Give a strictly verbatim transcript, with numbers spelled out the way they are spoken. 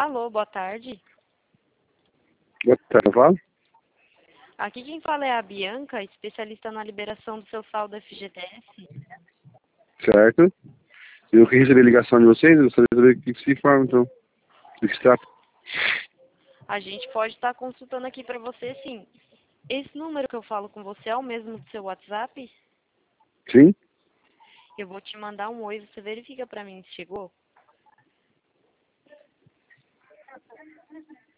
Alô, boa tarde. Boa tarde, fala. Aqui quem fala é a Bianca, especialista na liberação do seu saldo F G T S. Certo. Eu que recebi a ligação de vocês, eu gostaria de saber o que se informa, então. Do que se trata. A gente pode estar consultando aqui para você, sim. Esse número que eu falo com você é o mesmo do seu WhatsApp? Sim? Eu vou te mandar um oi, você verifica para mim se chegou?